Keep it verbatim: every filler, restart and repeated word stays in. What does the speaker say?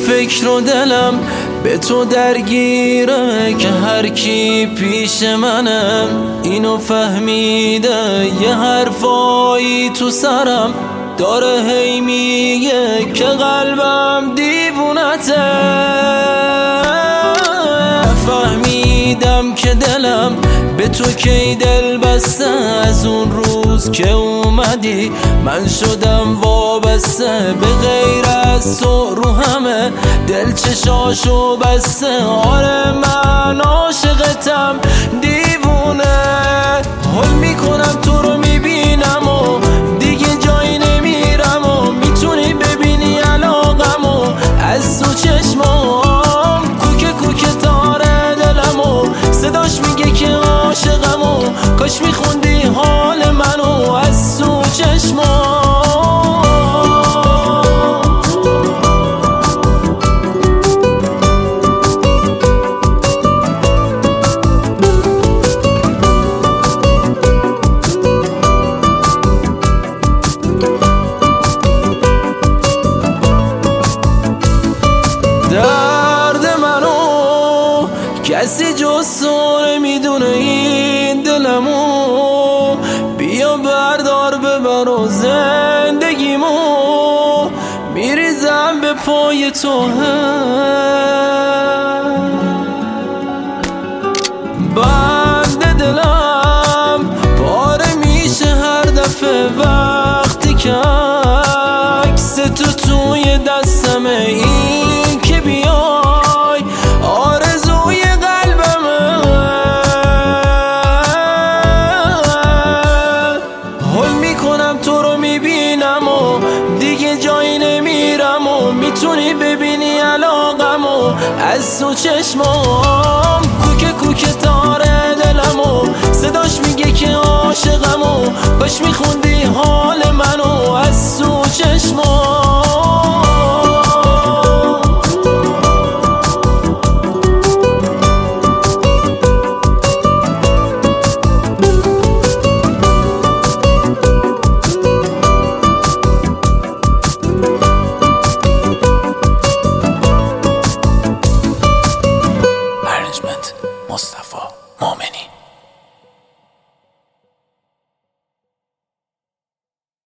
فکر و دلم به تو درگیره که هر کی پیش منم اینو فهمیده. یه حرفایی تو سرم داره هی میگه که قلبم دیوونته. فهمیدم که دلم به تو کی دل بسته، از اون روز که اومدی من شدم وابسته. به غیر از تو رو همه دل چشاشو بسته. آره من عاشقتم دیوونه، حل میکنم تو رو میبینم و دیگه جایی نمیرم و میتونی ببینی علاقم و از تو چشمام کوکه کوکه تاره دلم و صداش میگه که عاشقم و کاش میخوندی حال منو از تو چشمام. درد منو کسی جز تو نمیدونه، این دلمو بیا بردار ببر و زندگیمو میریزم به پای تو. بند دلم پاره میشه هر دفعه وقتی که عکس تو توی دستمه. این که بیای آرزوی قلبمه، حل میکنم تو رو میبینم و دیگه جایی نمیرم و میتونی ببینی علاقم و از تو چشمام کوکه کوکه تاره دلم و صداش میگه که عاشقم و کاش میخوندی ها